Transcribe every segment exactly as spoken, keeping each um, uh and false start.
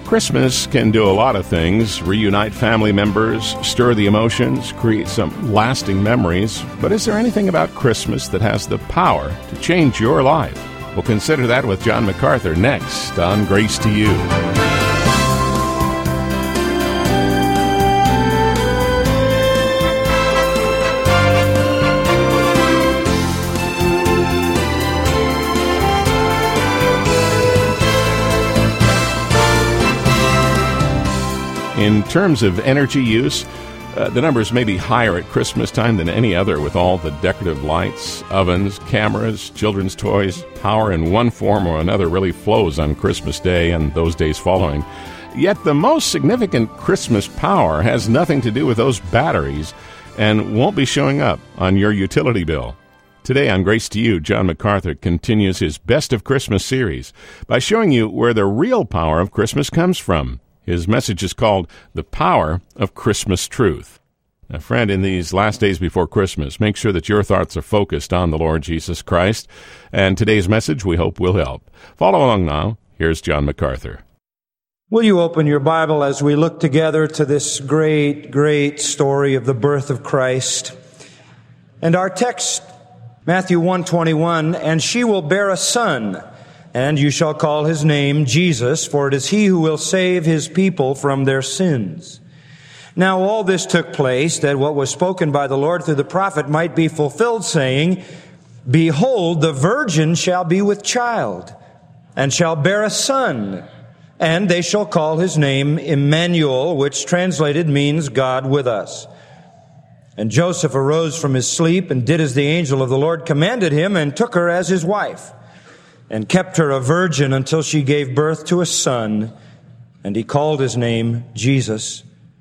Christmas can do a lot of things, reunite family members, stir the emotions, create some lasting memories. But is there anything about Christmas that has the power to change your life? We'll consider that with John MacArthur next on Grace to You. In terms of energy use, uh, the numbers may be higher at Christmas time than any other, with all the decorative lights, ovens, cameras, children's toys. Power in one form or another really flows on Christmas Day and those days following. Yet the most significant Christmas power has nothing to do with those batteries and won't be showing up on your utility bill. Today on Grace to You, John MacArthur continues his Best of Christmas series by showing you where the real power of Christmas comes from. His message is called The Power of Christmas Truth. Now, friend, in these last days before Christmas, make sure that your thoughts are focused on the Lord Jesus Christ. And today's message, we hope, will help. Follow along now. Here's John MacArthur. Will you open your Bible as we look together to this great, great story of the birth of Christ? And our text, Matthew one twenty-one, and she will bear a son, and you shall call his name Jesus, for it is he who will save his people from their sins. Now all this took place, that what was spoken by the Lord through the prophet might be fulfilled, saying, Behold, the virgin shall be with child, and shall bear a son, and they shall call his name Emmanuel, which translated means God with us. And Joseph arose from his sleep, and did as the angel of the Lord commanded him, and took her as his wife, and kept her a virgin until she gave birth to a son, and he called his name Jesus.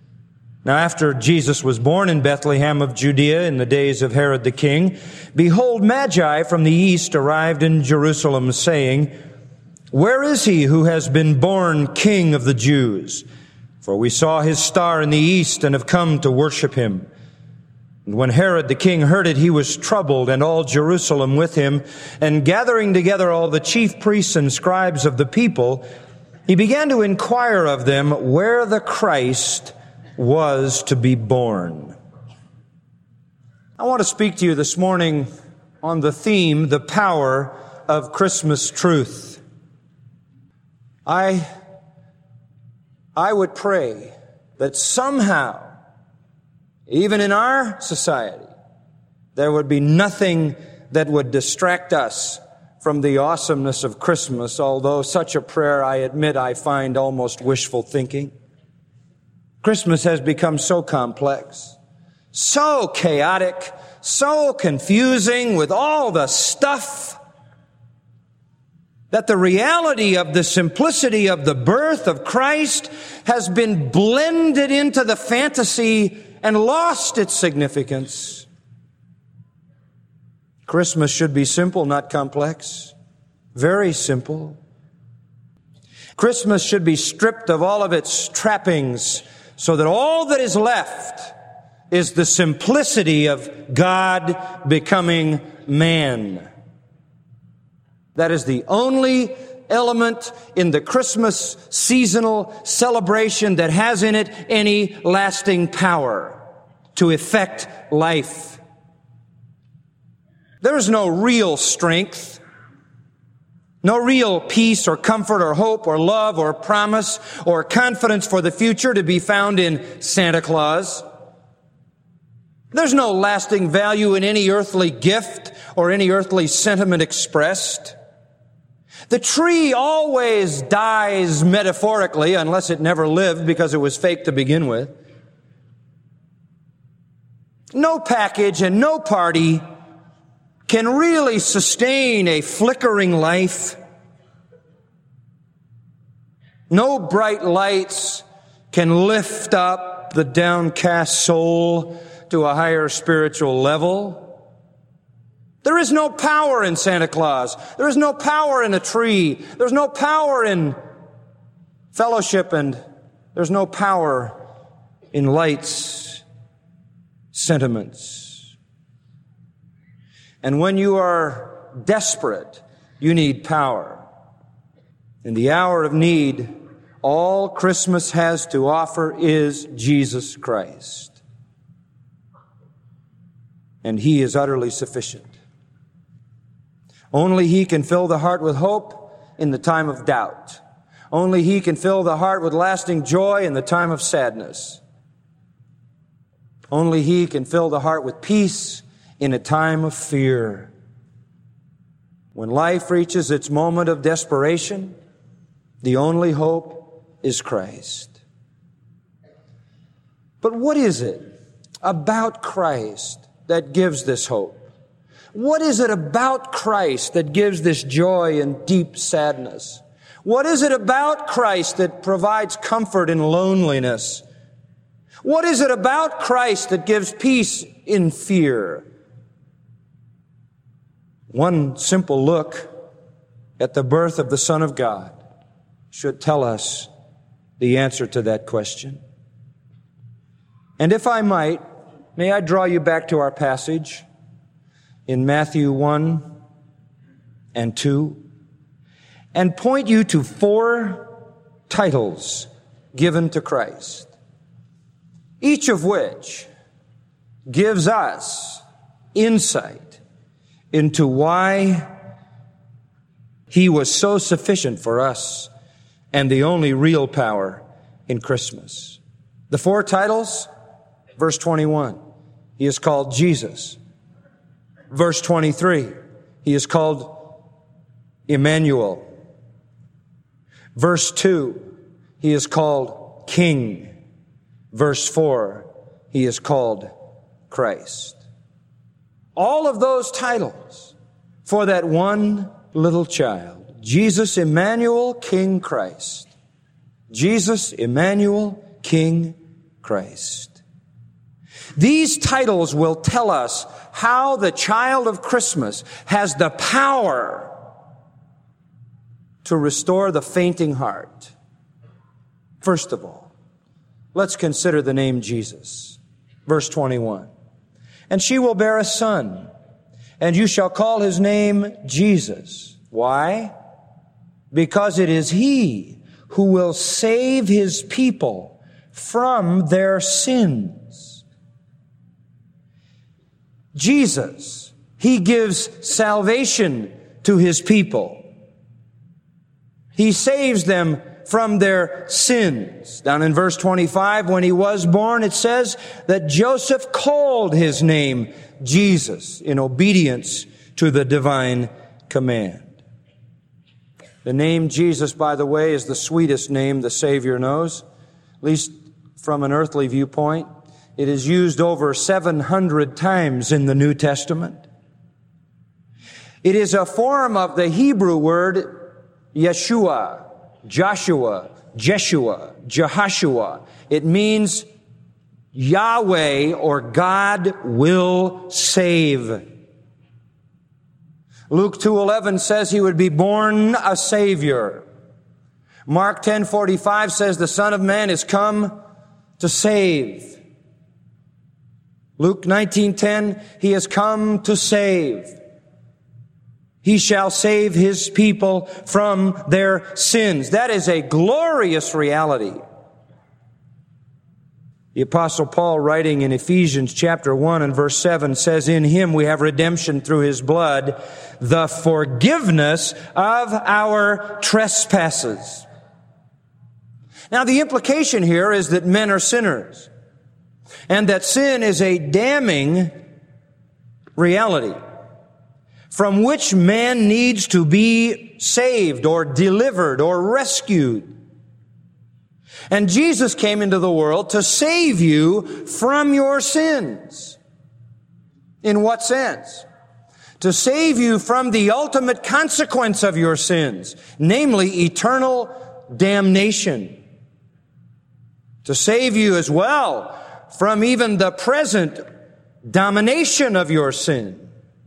Now after Jesus was born in Bethlehem of Judea in the days of Herod the king, behold, Magi from the east arrived in Jerusalem, saying, Where is he who has been born King of the Jews? For we saw his star in the east and have come to worship him. And when Herod the king heard it, he was troubled, and all Jerusalem with him. And gathering together all the chief priests and scribes of the people, he began to inquire of them where the Christ was to be born. I want to speak to you this morning on the theme, the power of Christmas truth. I, I would pray that somehow, even in our society, there would be nothing that would distract us from the awesomeness of Christmas, although such a prayer, I admit, I find almost wishful thinking. Christmas has become so complex, so chaotic, so confusing with all the stuff, that the reality of the simplicity of the birth of Christ has been blended into the fantasy and lost its significance. Christmas should be simple, not complex. Very simple. Christmas should be stripped of all of its trappings, so that all that is left is the simplicity of God becoming man. That is the only element in the Christmas seasonal celebration that has in it any lasting power to effect life. There is no real strength, no real peace or comfort or hope or love or promise or confidence for the future to be found in Santa Claus. There's no lasting value in any earthly gift or any earthly sentiment expressed. The tree always dies metaphorically, unless it never lived because it was fake to begin with. No package and no party can really sustain a flickering life. No bright lights can lift up the downcast soul to a higher spiritual level. There is no power in Santa Claus. There is no power in a tree. There's no power in fellowship, and there's no power in lights, sentiments. And when you are desperate, you need power. In the hour of need, All Christmas has to offer is Jesus Christ. And He is utterly sufficient. Only He can fill the heart with hope in the time of doubt. Only He can fill the heart with lasting joy in the time of sadness. Only He can fill the heart with peace in a time of fear. When life reaches its moment of desperation, the only hope is Christ. But what is it about Christ that gives this hope? What is it about Christ that gives this joy and deep sadness? What is it about Christ that provides comfort in loneliness? What is it about Christ that gives peace in fear? One simple look at the birth of the Son of God should tell us the answer to that question. And if I might, may I draw you back to our passage in Matthew one and two and point you to four titles given to Christ, each of which gives us insight into why He was so sufficient for us and the only real power in Christmas. The four titles, verse twenty-one, He is called Jesus. Verse twenty-three, He is called Emmanuel. Verse two, He is called King. Verse four, He is called Christ. All of those titles for that one little child. Jesus, Emmanuel, King, Christ. Jesus, Emmanuel, King, Christ. These titles will tell us how the child of Christmas has the power to restore the fainting heart. First of all, let's consider the name Jesus. Verse twenty-one. And she will bear a son, and you shall call his name Jesus. Why? Because it is He who will save His people from their sins. Jesus, He gives salvation to His people. He saves them from their sins. Down in verse twenty-five, when He was born, it says that Joseph called His name Jesus in obedience to the divine command. The name Jesus, by the way, is the sweetest name the Savior knows, at least from an earthly viewpoint. It is used over seven hundred times in the New Testament. It is a form of the Hebrew word Yeshua, Joshua, Jeshua, Jehoshua. It means Yahweh or God will save. Luke two eleven says He would be born a Savior. Mark ten forty-five says the Son of Man is come to save. Luke nineteen ten, He has come to save. He shall save His people from their sins. That is a glorious reality. The Apostle Paul, writing in Ephesians chapter one and verse seven, says, in Him we have redemption through His blood, the forgiveness of our trespasses. Now, the implication here is that men are sinners, and that sin is a damning reality from which man needs to be saved or delivered or rescued. And Jesus came into the world to save you from your sins. In what sense? To save you from the ultimate consequence of your sins, namely eternal damnation. To save you as well from even the present domination of your sin.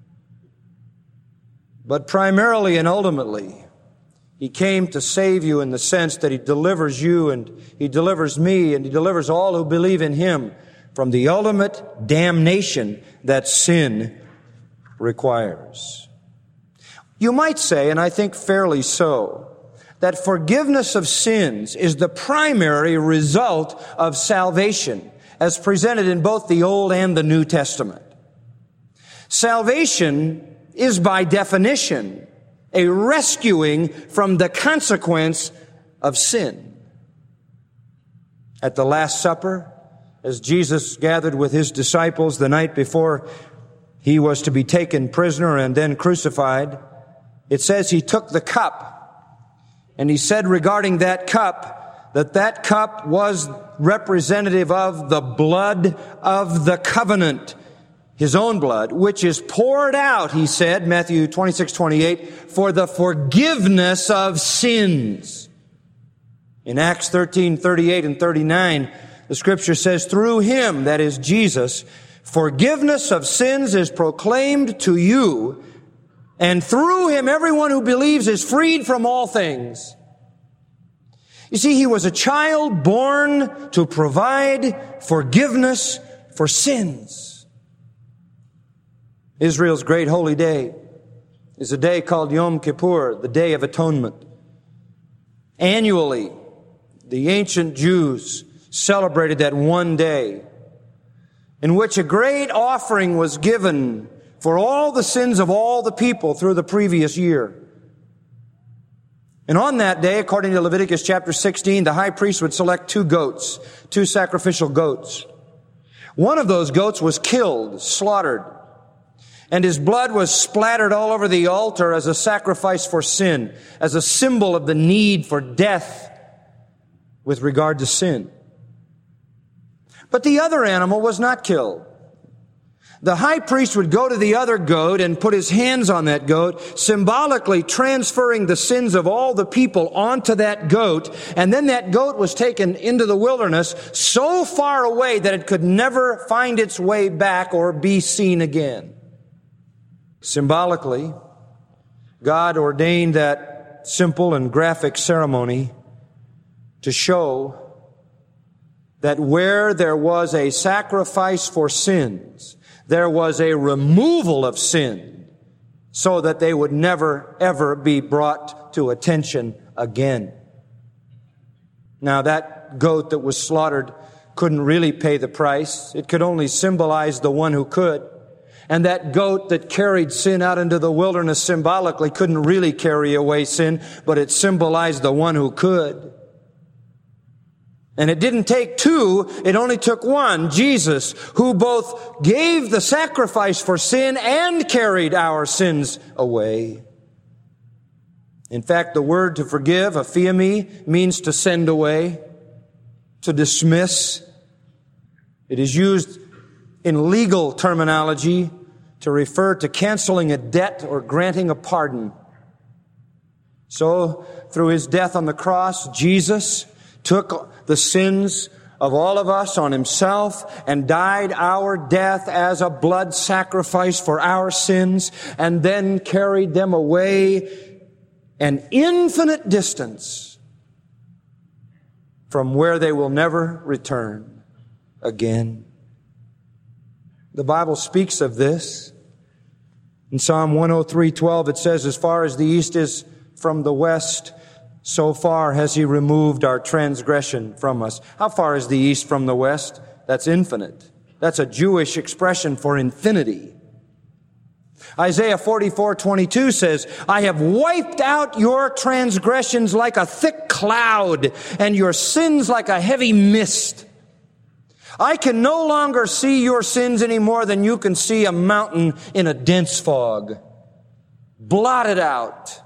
But primarily and ultimately, He came to save you in the sense that He delivers you and He delivers me and He delivers all who believe in Him from the ultimate damnation that sin requires. You might say, and I think fairly so, that forgiveness of sins is the primary result of salvation, as presented in both the Old and the New Testament. Salvation is by definition a rescuing from the consequence of sin. At the Last Supper, as Jesus gathered with his disciples the night before he was to be taken prisoner and then crucified, it says he took the cup, and he said regarding that cup that that cup was representative of the blood of the covenant, his own blood, which is poured out, he said, Matthew twenty-six twenty-eight, for the forgiveness of sins. In Acts thirteen thirty-eight and thirty-nine, the Scripture says, through him, that is Jesus, forgiveness of sins is proclaimed to you, and through him everyone who believes is freed from all things. You see, he was a child born to provide forgiveness for sins. Israel's great holy day is a day called Yom Kippur, the Day of Atonement. Annually, the ancient Jews celebrated that one day in which a great offering was given for all the sins of all the people through the previous year. And on that day, according to Leviticus chapter sixteen, the high priest would select two goats, two sacrificial goats. One of those goats was killed, slaughtered, and his blood was splattered all over the altar as a sacrifice for sin, as a symbol of the need for death with regard to sin. But the other animal was not killed. The high priest would go to the other goat and put his hands on that goat, symbolically transferring the sins of all the people onto that goat, and then that goat was taken into the wilderness so far away that it could never find its way back or be seen again. Symbolically, God ordained that simple and graphic ceremony to show that where there was a sacrifice for sins, there was a removal of sin so that they would never, ever be brought to attention again. Now, that goat that was slaughtered couldn't really pay the price. It could only symbolize the one who could. And that goat that carried sin out into the wilderness symbolically couldn't really carry away sin, but it symbolized the one who could. And it didn't take two, it only took one, Jesus, who both gave the sacrifice for sin and carried our sins away. In fact, the word to forgive, aphiemi, means to send away, to dismiss. It is used in legal terminology to refer to canceling a debt or granting a pardon. So, through his death on the cross, Jesus took the sins of all of us on himself and died our death as a blood sacrifice for our sins, and then carried them away an infinite distance from where they will never return again. The Bible speaks of this. In Psalm one oh three twelve, it says, as far as the east is from the west, so far has he removed our transgression from us. How far is the east from the west? That's infinite. That's a Jewish expression for infinity. Isaiah forty-four twenty-two says, I have wiped out your transgressions like a thick cloud, and your sins like a heavy mist. I can no longer see your sins any more than you can see a mountain in a dense fog. Blotted out.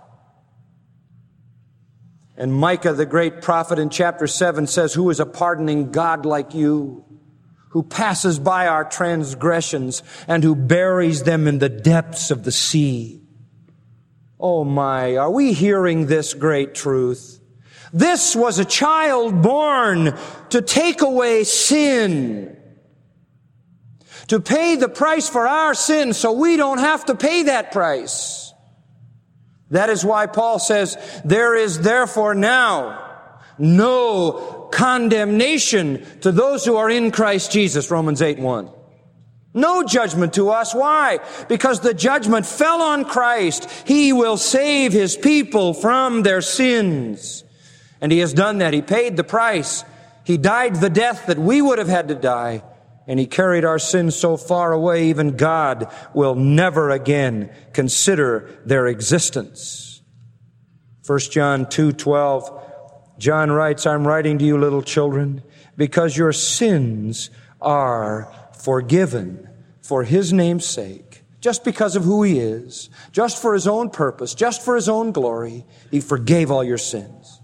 And Micah, the great prophet, in chapter seven says, who is a pardoning God like you, who passes by our transgressions and who buries them in the depths of the sea? Oh my, are we hearing this great truth? This was a child born to take away sin, to pay the price for our sins so we don't have to pay that price. That is why Paul says, there is therefore now no condemnation to those who are in Christ Jesus, Romans eight one. No judgment to us. Why? Because the judgment fell on Christ. He will save His people from their sins. And He has done that. He paid the price. He died the death that we would have had to die. And He carried our sins so far away, even God will never again consider their existence. First John two twelve, John writes, I'm writing to you, little children, because your sins are forgiven for His name's sake. Just because of who He is, just for His own purpose, just for His own glory, He forgave all your sins.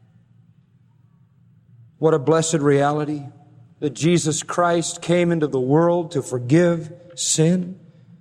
What a blessed reality that Jesus Christ came into the world to forgive sin.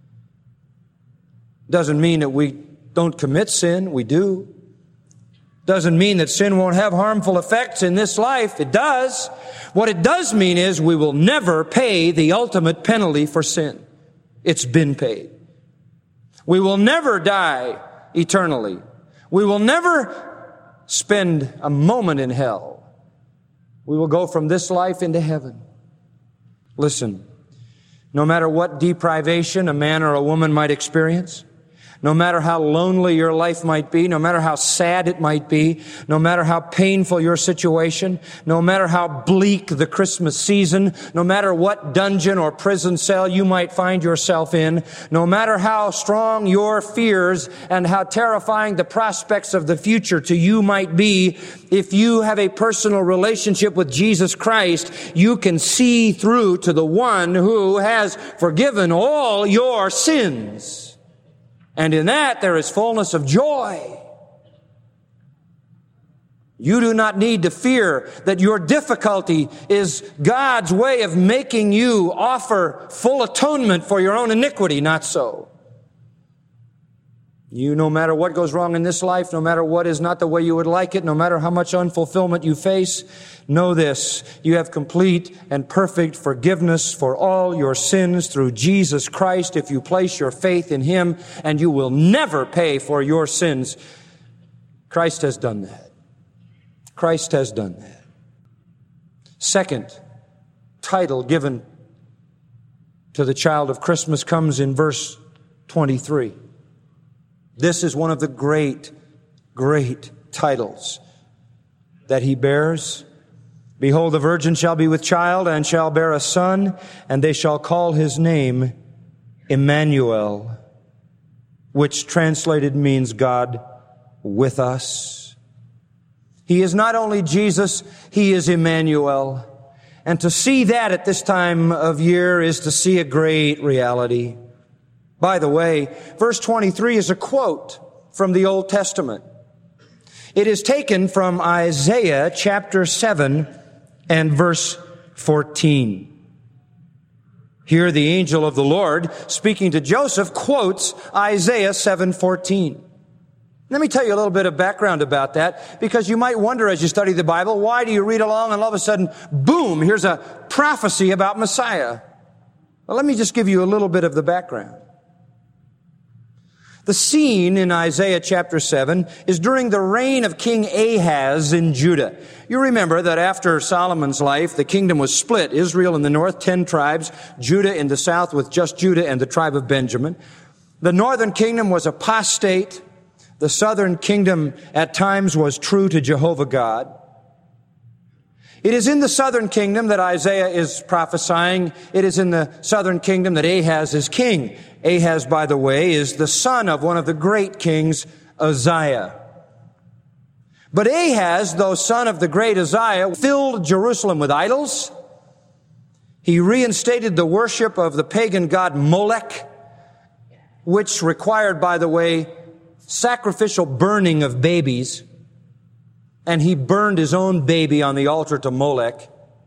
Doesn't mean that we don't commit sin. We do. Doesn't mean that sin won't have harmful effects in this life. It does. What it does mean is we will never pay the ultimate penalty for sin. It's been paid. We will never die eternally. We will never spend a moment in hell. We will go from this life into heaven. Listen, no matter what deprivation a man or a woman might experience, no matter how lonely your life might be, no matter how sad it might be, no matter how painful your situation, no matter how bleak the Christmas season, no matter what dungeon or prison cell you might find yourself in, no matter how strong your fears and how terrifying the prospects of the future to you might be, if you have a personal relationship with Jesus Christ, you can see through to the one who has forgiven all your sins. And in that, there is fullness of joy. You do not need to fear that your difficulty is God's way of making you offer full atonement for your own iniquity. Not so. You, no matter what goes wrong in this life, no matter what is not the way you would like it, no matter how much unfulfillment you face, know this: you have complete and perfect forgiveness for all your sins through Jesus Christ if you place your faith in Him, and you will never pay for your sins. Christ has done that. Christ has done that. Second title given to the child of Christmas comes in verse twenty-three. This is one of the great, great titles that He bears. Behold, the virgin shall be with child and shall bear a son, and they shall call His name Emmanuel, which translated means God with us. He is not only Jesus, He is Emmanuel. And to see that at this time of year is to see a great reality. By the way, verse twenty-three is a quote from the Old Testament. It is taken from Isaiah chapter seven and verse fourteen. Here the angel of the Lord, speaking to Joseph, quotes Isaiah seven fourteen. Let me tell you a little bit of background about that, because you might wonder as you study the Bible, why do you read along and all of a sudden, boom, here's a prophecy about Messiah? Well, let me just give you a little bit of the background. The scene in Isaiah chapter seven is during the reign of King Ahaz in Judah. You remember that after Solomon's life, the kingdom was split. Israel in the north, ten tribes. Judah in the south with just Judah and the tribe of Benjamin. The northern kingdom was apostate. The southern kingdom at times was true to Jehovah God. It is in the southern kingdom that Isaiah is prophesying. It is in the southern kingdom that Ahaz is king. Ahaz, by the way, is the son of one of the great kings, Uzziah. But Ahaz, though son of the great Uzziah, filled Jerusalem with idols. He reinstated the worship of the pagan god Molech, which required, by the way, sacrificial burning of babies. And he burned his own baby on the altar to Molech.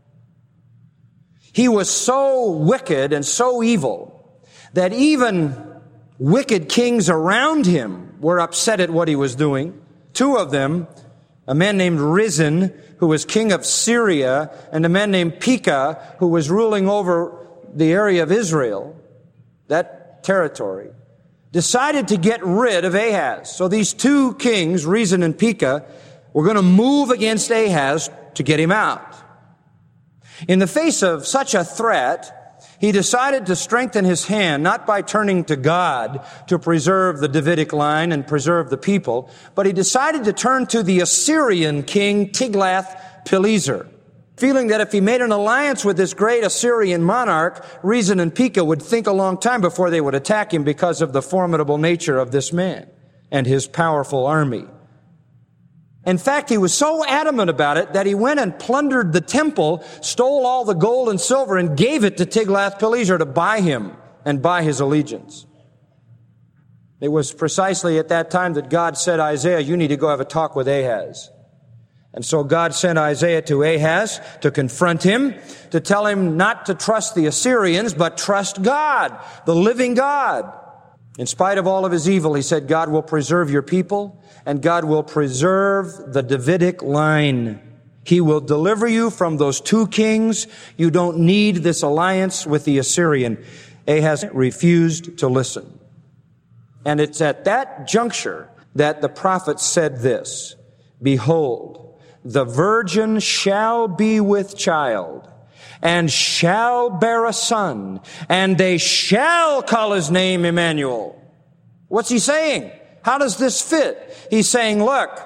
He was so wicked and so evil that even wicked kings around him were upset at what he was doing. Two of them, a man named Rezin, who was king of Syria, and a man named Pekah, who was ruling over the area of Israel, that territory, decided to get rid of Ahaz. So these two kings, Rezin and Pekah, were going to move against Ahaz to get him out. In the face of such a threat, he decided to strengthen his hand, not by turning to God to preserve the Davidic line and preserve the people, but he decided to turn to the Assyrian king Tiglath-Pileser, feeling that if he made an alliance with this great Assyrian monarch, Rezin and Pekah would think a long time before they would attack him because of the formidable nature of this man and his powerful army. In fact, he was so adamant about it that he went and plundered the temple, stole all the gold and silver, and gave it to Tiglath-Pileser to buy him and buy his allegiance. It was precisely at that time that God said, Isaiah, you need to go have a talk with Ahaz. And so God sent Isaiah to Ahaz to confront him, to tell him not to trust the Assyrians, but trust God, the living God. In spite of all of his evil, he said, God will preserve your people, and God will preserve the Davidic line. He will deliver you from those two kings. You don't need this alliance with the Assyrian. Ahaz refused to listen. And it's at that juncture that the prophet said this, Behold, the virgin shall be with child, and shall bear a son, and they shall call his name Emmanuel. What's he saying? How does this fit? He's saying, look,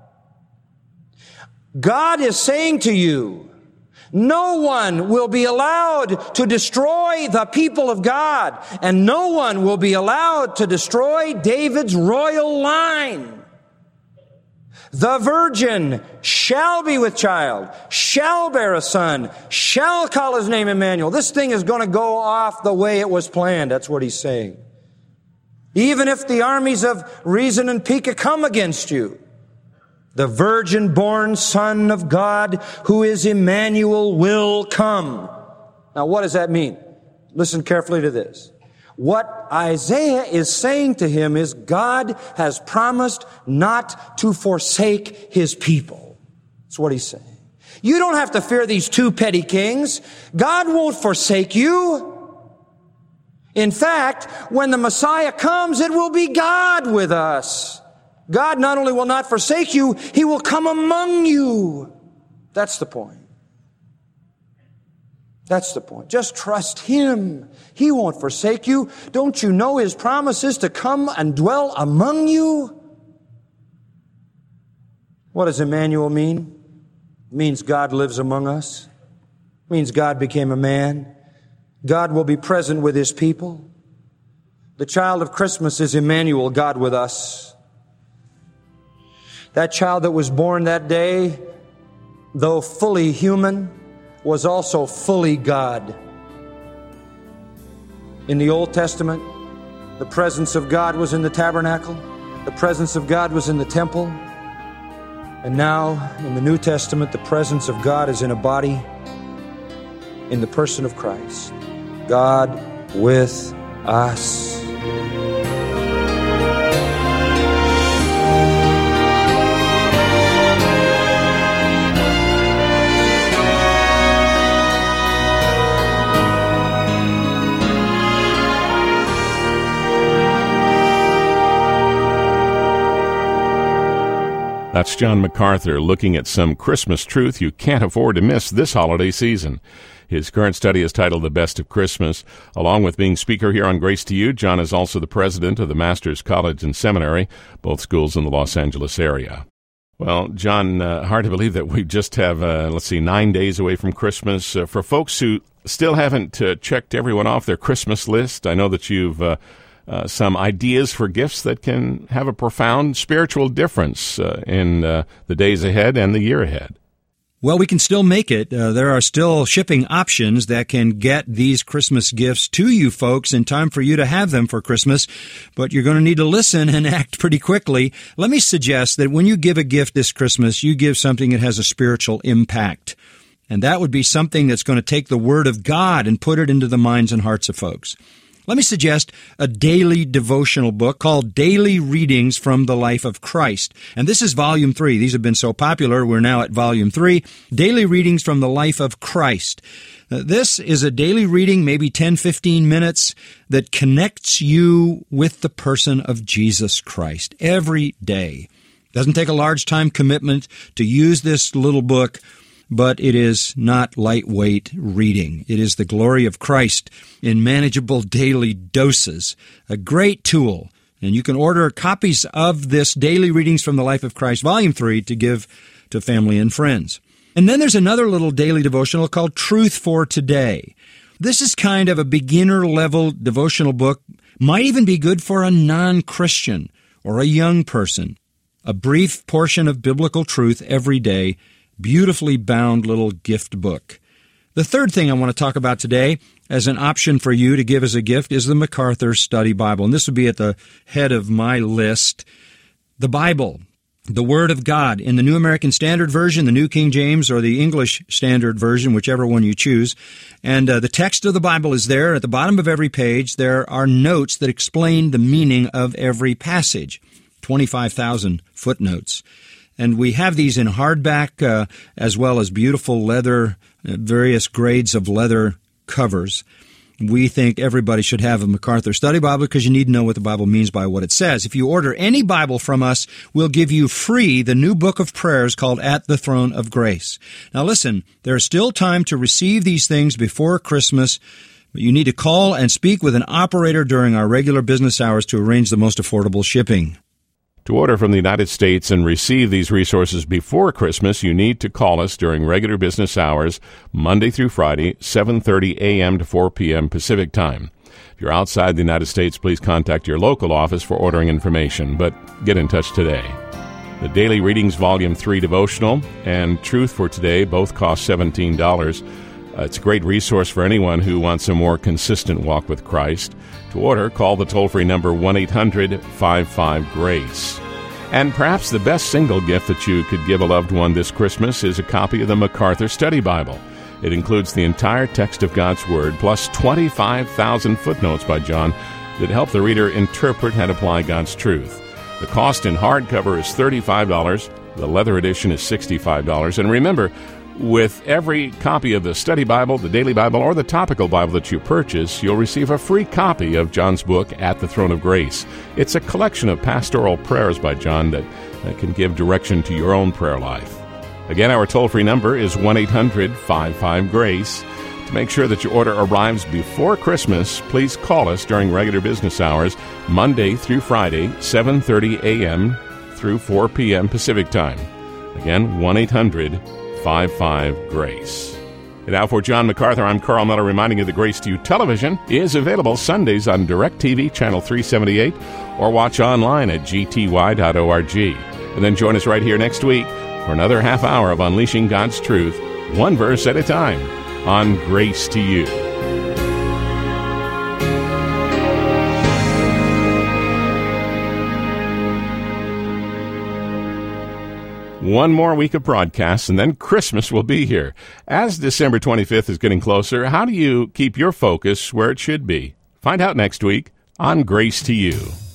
God is saying to you, no one will be allowed to destroy the people of God, and no one will be allowed to destroy David's royal line. The virgin shall be with child, shall bear a son, shall call his name Emmanuel. This thing is going to go off the way it was planned. That's what he's saying. Even if the armies of Rezin and Pekah come against you, the virgin-born Son of God, who is Emmanuel, will come. Now, what does that mean? Listen carefully to this. What Isaiah is saying to him is God has promised not to forsake his people. That's what he's saying. You don't have to fear these two petty kings. God won't forsake you. In fact, when the Messiah comes, it will be God with us. God not only will not forsake you, he will come among you. That's the point. That's the point. Just trust him. He won't forsake you. Don't you know his promise is to come and dwell among you? What does Emmanuel mean? It means God lives among us. It means God became a man. God will be present with his people. The child of Christmas is Emmanuel, God with us. That child that was born that day, though fully human, was also fully God. In the Old Testament, the presence of God was in the tabernacle. The presence of God was in the temple. And now, in the New Testament, the presence of God is in a body, in the person of Christ. God with us. That's John MacArthur looking at some Christmas truth you can't afford to miss this holiday season. His current study is titled The Best of Christmas. Along with being speaker here on Grace to You, John is also the president of the Masters College and Seminary, both schools in the Los Angeles area. Well, John, uh, hard to believe that we just have, uh, let's see, nine days away from Christmas. Uh, for folks who still haven't uh, checked everyone off their Christmas list, I know that you've uh, Uh, some ideas for gifts that can have a profound spiritual difference uh, in uh, the days ahead and the year ahead. Well, we can still make it. Uh, there are still shipping options that can get these Christmas gifts to you folks in time for you to have them for Christmas, but you're going to need to listen and act pretty quickly. Let me suggest that when you give a gift this Christmas, you give something that has a spiritual impact. And that would be something that's going to take the Word of God and put it into the minds and hearts of folks. Let me suggest a daily devotional book called Daily Readings from the Life of Christ. And this is volume three. These have been so popular, we're now at volume three. Daily Readings from the Life of Christ. Uh, this is a daily reading, maybe ten, fifteen minutes, that connects you with the person of Jesus Christ every day. Doesn't take a large time commitment to use this little book. but it is not lightweight reading. It is the glory of Christ in manageable daily doses, a great tool. And you can order copies of this Daily Readings from the Life of Christ, Volume three, to give to family and friends. And then there's another little daily devotional called Truth for Today. This is kind of a beginner-level devotional book, might even be good for a non-Christian or a young person. A brief portion of biblical truth every day, beautifully bound little gift book. The third thing I want to talk about today as an option for you to give as a gift is the MacArthur Study Bible. And this would be at the head of my list. The Bible, the Word of God, in the New American Standard Version, the New King James, or the English Standard Version, whichever one you choose. And uh, the text of the Bible is there. At the bottom of every page, there are notes that explain the meaning of every passage. twenty-five thousand footnotes. And we have these in hardback uh, as well as beautiful leather, uh, various grades of leather covers. We think everybody should have a MacArthur Study Bible because you need to know what the Bible means by what it says. If you order any Bible from us, we'll give you free the new book of prayers called At the Throne of Grace. Now listen, there is still time to receive these things before Christmas, but you need to call and speak with an operator during our regular business hours to arrange the most affordable shipping. To order from the United States and receive these resources before Christmas, you need to call us during regular business hours, Monday through Friday, seven thirty a.m. to four p.m. Pacific Time. If you're outside the United States, please contact your local office for ordering information, but get in touch today. The Daily Readings Volume three devotional and Truth for Today both cost seventeen dollars. Uh, it's a great resource for anyone who wants a more consistent walk with Christ. To order, call the toll-free number one eight hundred five five GRACE. And perhaps the best single gift that you could give a loved one this Christmas is a copy of the MacArthur Study Bible. It includes the entire text of God's Word, plus twenty-five thousand footnotes by John that help the reader interpret and apply God's truth. The cost in hardcover is thirty-five dollars. The leather edition is sixty-five dollars. And remember, with every copy of the Study Bible, the Daily Bible, or the Topical Bible that you purchase, you'll receive a free copy of John's book, At the Throne of Grace. It's a collection of pastoral prayers by John that, that can give direction to your own prayer life. Again, our toll-free number is one eight hundred five five GRACE. To make sure that your order arrives before Christmas, please call us during regular business hours, Monday through Friday, seven thirty a.m. through four p.m. Pacific Time. Again, one eight hundred five five GRACE. And now for John MacArthur, I'm Carl Miller reminding you that Grace to You Television is available Sundays on DirecTV Channel three seventy-eight or watch online at g t y dot org. And then join us right here next week for another half hour of Unleashing God's Truth, one verse at a time, on Grace to You. One more week of broadcasts, and then Christmas will be here. As December twenty-fifth is getting closer, how do you keep your focus where it should be? Find out next week on Grace to You.